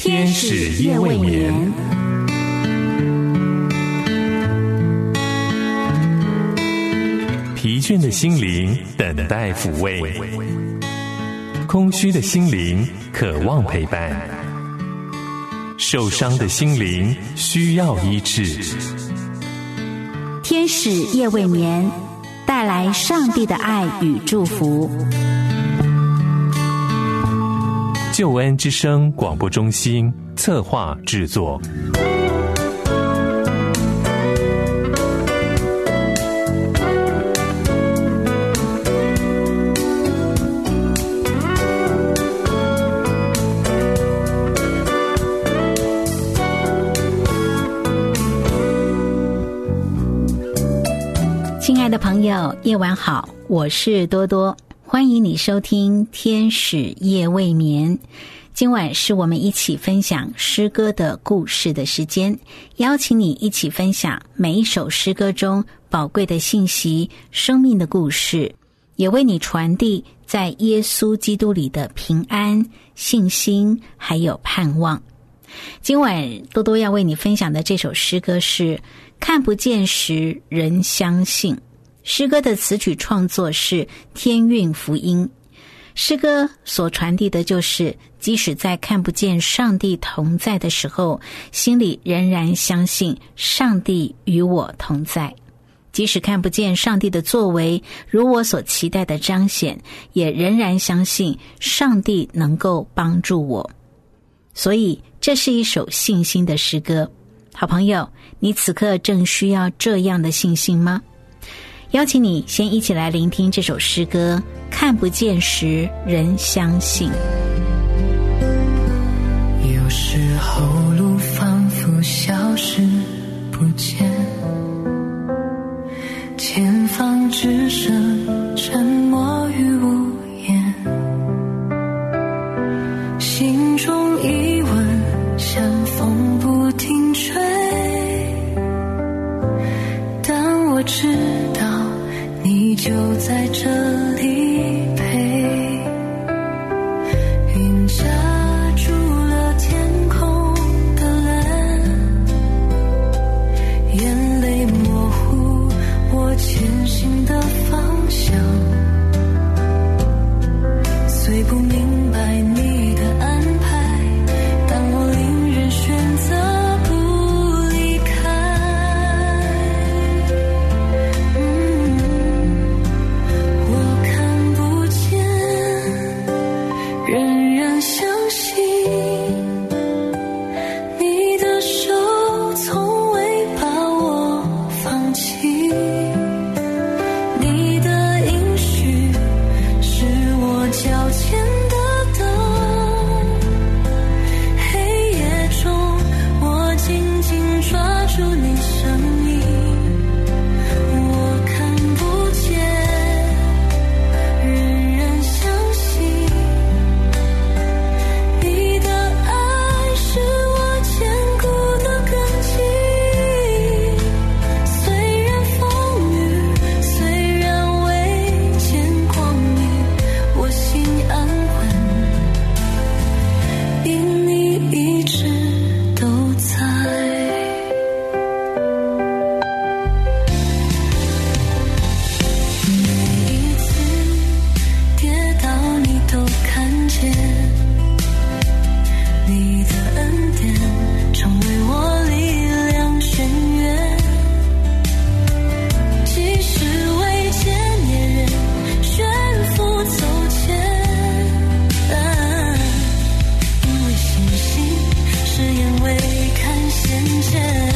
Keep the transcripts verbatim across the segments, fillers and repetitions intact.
天使夜未眠。疲倦的心灵等待抚慰，空虚的心灵渴望陪伴，受伤的心灵需要医治。 天使夜未眠，带来上帝的爱与祝福。 救恩之声广播中心策划制作。 亲爱的朋友，夜晚好，我是多多，欢迎你收听天使夜未眠。今晚是我们一起分享诗歌的故事的时间，邀请你一起分享每一首诗歌中宝贵的信息、生命的故事，也为你传递在耶稣基督里的平安、信心还有盼望。今晚多多要为你分享的这首诗歌是看不见时仍相信。诗歌的词曲创作是天韵福音。诗歌所传递的就是，即使在看不见上帝同在的时候，心里仍然相信上帝与我同在。即使看不见上帝的作为如我所期待的彰显，也仍然相信上帝能够帮助我。所以这是一首信心的诗歌。好朋友，你此刻正需要这样的信心吗？邀请你先一起来聆听这首诗歌，看不见时仍相信。 有时候路仿佛消失不见，前方只剩沉默与无言，心中疑问像风不停吹，但我知道你就在这里陪，云遮住了天空的蓝，眼泪模糊我前行的方向，虽不明白你的安排，但我宁愿选择不离开。我看不见，仍然相信你的手从未把我放弃，你的应许是我脚前的灯，黑夜中我紧紧抓住你声音。我看不见，仍然相信你的爱是我坚固的根基，虽然风雨，虽然未见光明，我心安稳，因你一直都在。每一次跌倒你都看见，你的恩典成为我力量泉源，即使未见也人悬浮走前，因为信心是眼未看先见，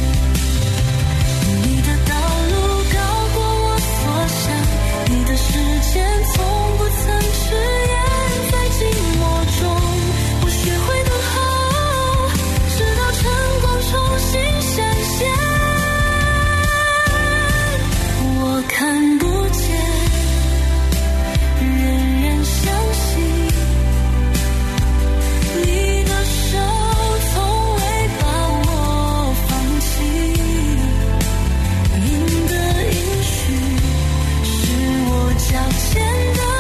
你的道路高过我所想，你的时间从不曾迟延，在寂寞中我学会等候，直到晨光重新闪现。我看不见，仍然相信你的手从未把我放弃，因的应许是我脚前的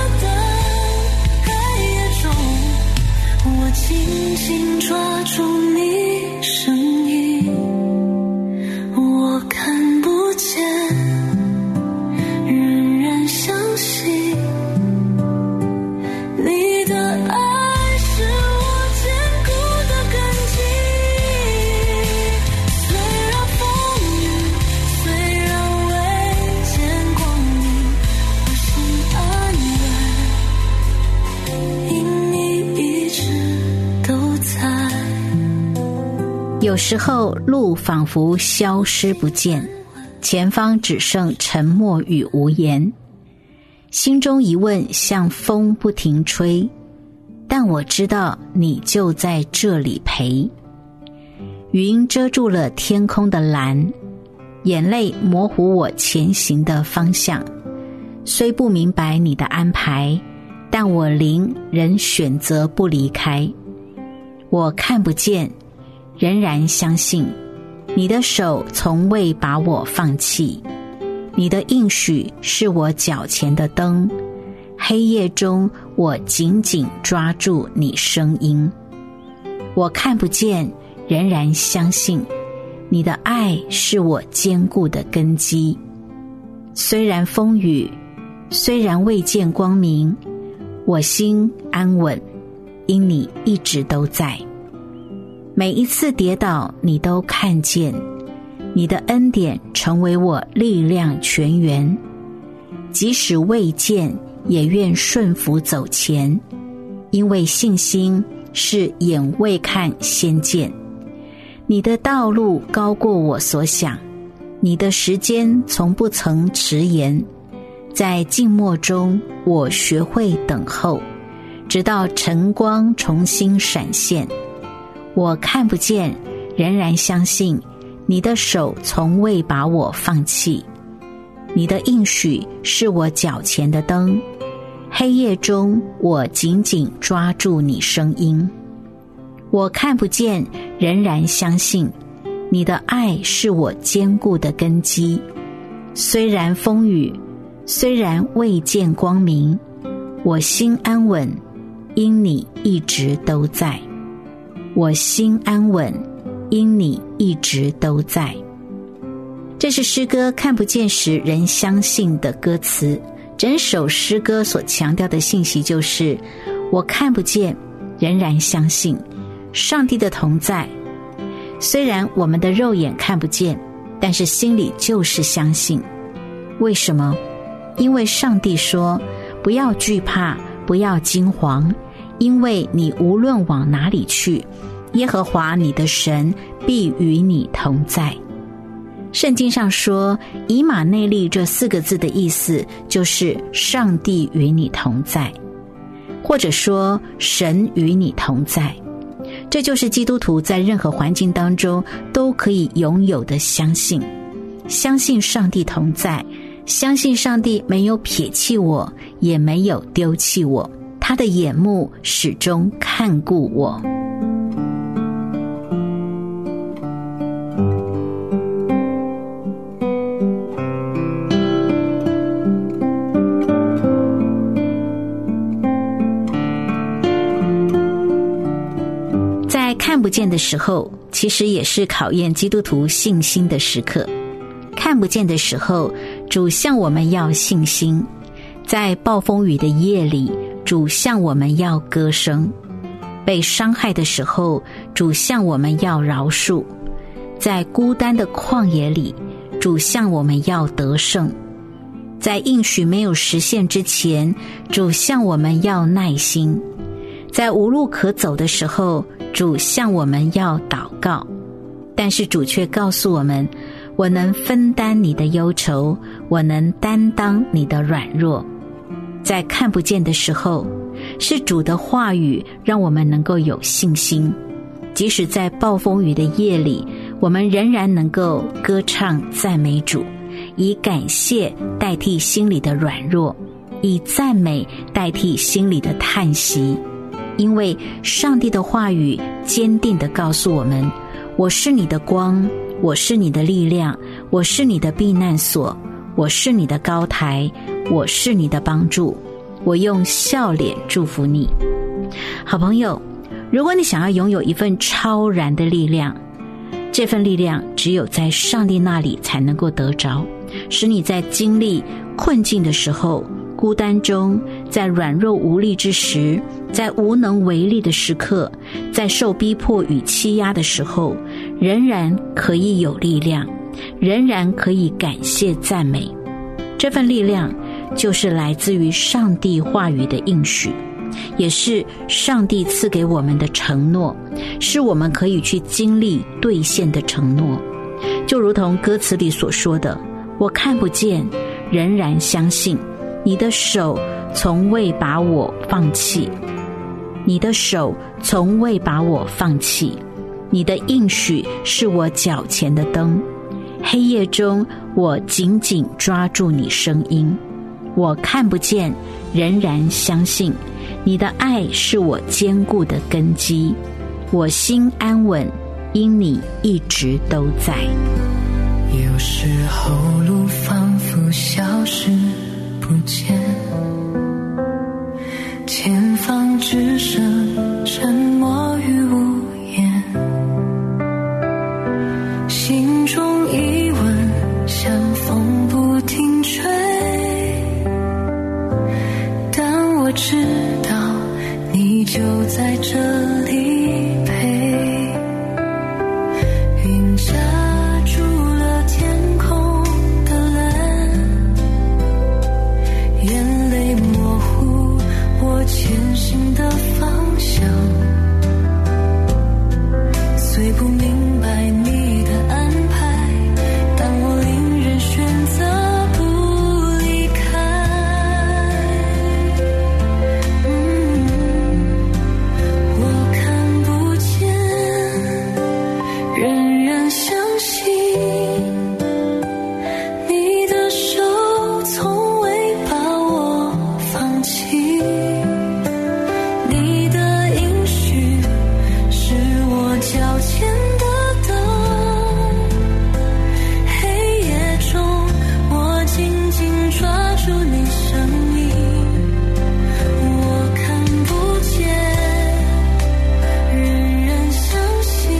有时候路仿佛消失不见，前方只剩沉默与无言，心中疑问像风不停吹，但我知道你就在这里陪。云遮住了天空的蓝，眼泪模糊我前行的方向，虽不明白你的安排，但我灵仍选择不离开。我看不见，仍然相信你的手从未把我放弃，你的应许是我脚前的灯，黑夜中我紧紧抓住你声音。我看不见，仍然相信你的爱是我坚固的根基。虽然风雨，虽然未见光明，我心安稳，因你一直都在。每一次跌倒你都看见，你的恩典成为我力量泉源。即使未见，也愿顺服走前，因为信心是眼未看先见。你的道路高过我所想，你的时间从不曾迟延。在静默中，我学会等候，直到晨光重新闪现。我看不见，仍然相信你的手从未把我放弃，你的应许是我脚前的灯，黑夜中我紧紧抓住你声音。我看不见，仍然相信你的爱是我坚固的根基。虽然风雨，虽然未见光明，我心安稳，因你一直都在。我心安稳，因你一直都在。这是诗歌看不见时仍相信的歌词。整首诗歌所强调的信息就是，我看不见，仍然相信上帝的同在。虽然我们的肉眼看不见，但是心里就是相信。为什么？因为上帝说，不要惧怕，不要惊惶，因为你无论往哪里去，耶和华你的神必与你同在。圣经上说，以马内利这四个字的意思就是上帝与你同在，或者说神与你同在。这就是基督徒在任何环境当中都可以拥有的相信。相信上帝同在，相信上帝没有撇弃我，也没有丢弃我，他的眼目始终看顾我。在看不见的时候，其实也是考验基督徒信心的时刻。看不见的时候，主向我们要信心；在暴风雨的夜里，主向我们要歌声；被伤害的时候，主向我们要饶恕；在孤单的旷野里，主向我们要得胜；在应许没有实现之前，主向我们要耐心；在无路可走的时候，主向我们要祷告。但是主却告诉我们，我能分担你的忧愁，我能担当你的软弱。在看不见的时候，是主的话语让我们能够有信心，即使在暴风雨的夜里，我们仍然能够歌唱赞美主，以感谢代替心里的软弱，以赞美代替心里的叹息。因为上帝的话语坚定地告诉我们，我是你的光，我是你的力量，我是你的避难所，我是你的高台，我是你的帮助，我用笑脸祝福你。好朋友，如果你想要拥有一份超然的力量，这份力量只有在上帝那里才能够得着，使你在经历困境的时候，孤单中，在软弱无力之时，在无能为力的时刻，在受逼迫与欺压的时候，仍然可以有力量，仍然可以感谢赞美。这份力量就是来自于上帝话语的应许， 也是上帝赐给我们的承诺，是我们可以去经历兑现的承诺。就如同歌词里所说的，我看不见，仍然相信，你的手从未把我放弃，你的手从未把我放弃，你的应许是我脚前的灯，黑夜中我紧紧抓住你声音，我看不见，仍然相信，你的爱是我坚固的根基，我心安稳，因你一直都在。 有时候路仿佛消失不见，前方只剩沉默与无言，心中疑问像风不停吹，但我知道你就在这里陪，云遮住了天空的蓝，眼泪模糊我前行的方向，虽不明白你的安排，但我宁愿选择不离开。嗯，我看不见，仍然相信，你的手从未把我放弃，你的应许是我脚前的灯，黑夜中我紧紧抓住你声音，我看不见，仍然相信，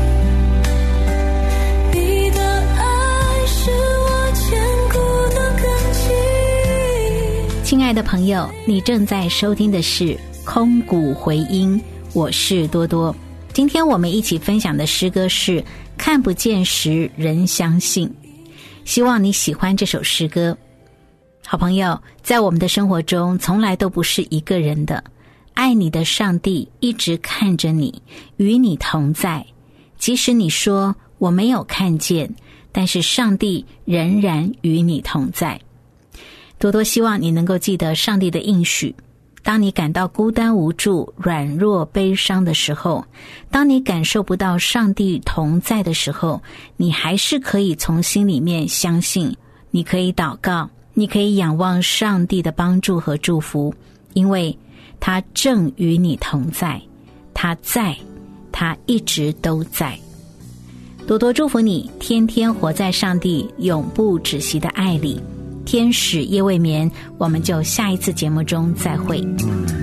你的爱是我坚固的根基。 亲爱的朋友，你正在收听的是空谷回音，我是多多。今天我们一起分享的诗歌是看不见时仍相信，希望你喜欢这首诗歌。好朋友，在我们的生活中从来都不是一个人的，爱你的上帝一直看着你，与你同在，即使你说我没有看见，但是上帝仍然与你同在。多多希望你能够记得上帝的应许，当你感到孤单无助、软弱悲伤的时候，当你感受不到上帝同在的时候，你还是可以从心里面相信，你可以祷告，你可以仰望上帝的帮助和祝福，因为他正与你同在，他在，他一直都在。多多祝福你，天天活在上帝永不止息的爱里。天使夜未眠，我们就下一次节目中再会。